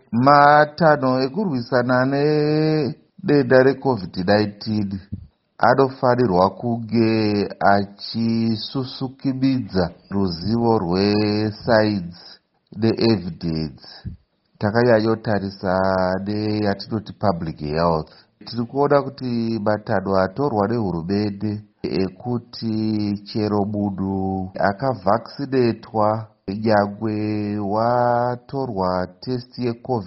Matanho ekurwisana nedenda reCovid-19 anofanirwa kunge achisusukimidza ruzivo rwesainzi neevidence. Takanyanyotarisa neyatinoti public health. Tiri kuona kuti matanho atorwa nehurumende ekuti chero munhu akavhakisinetwa nyangwe watorwa testi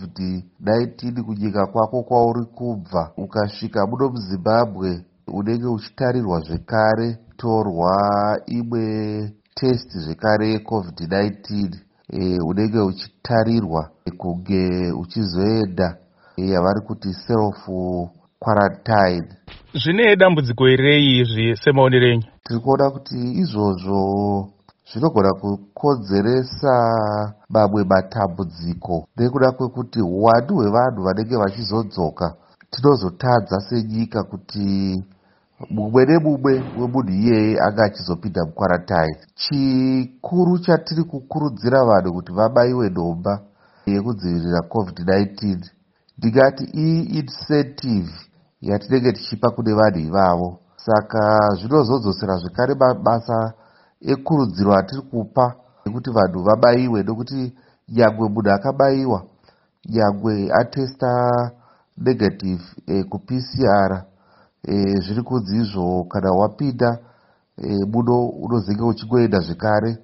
yeCovid-19 kunyika kwako kwauri kubva ukasvika muno muZimbabwe unenge uchitarirwa zvekare torwa imwe testi zvekare yeCovid-19 unenge uchitarirwa kunge uchizoenda yavari kuti self quarantine. Zvine dambudziko rei izvi semaonero enyu? Tiri kuona kuti izvozvo zvinogona kukonzeresa mamwe matambudziko nekuda kwekuti uwandu hwevanhu vanenge vachizodzoka tinozotadza senyika kuti mumwe nemumwe wemunhu iyeye anga achizopinda mukwarantine. Chikuru chatiri kukurudzira vanhu kuti vabaiwe nhomba yekudzivirira COVID-19 ndingati incentive yatinenge tichipa kune vanhu ivavo. Saka zvinozodzosera zvekare mabasa ekurudziro atiri kupa ekuti vanhu vabaiwe, nokuti nyangwe munhu akabaiwa, nyangwe atesta negative kuPCR, zviri kunzi izvo kana wapinda muno unozenge uchingoenda zvekare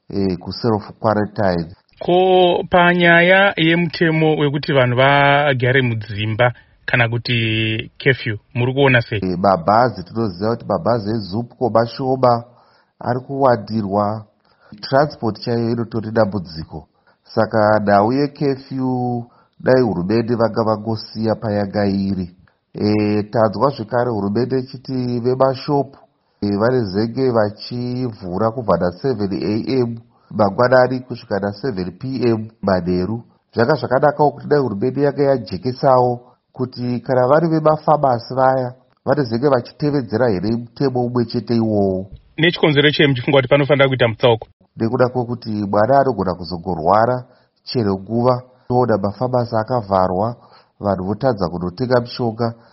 kuself quarantine. Ko panyaya yemutemo wekuti vanhu vagare mudzimba kana kuti curfew muri kuona sei? Mabhazi tinoziva kuti mabhazi eZUPCO mashoma, ari kuwandirwa. Transport chaiyo inotori dambudziko. Saka nhau yecurfew dai hurumende vanga vangosiya payanga iri. Tanzwa zvekare hurumende ichiti vemashopu vanezenge vachivhura kubva na7 am mangwanani kusvika na7 pm manheru. Zvanga zvakanakawo kuti dai hurumende yanga yajekesawo kuti kana vari vemafamasi vaya vanezenge vachitevedzera here mutemo umwe chete iwowo. Nechikonzero chei muchifunga kuti panofanira kuita mutsauko? Nekuda kwekuti mwana anogona kuzongorwara chero nguva. Toona mafamasi akavharwa, vanhu votadza kunotenga mishonga.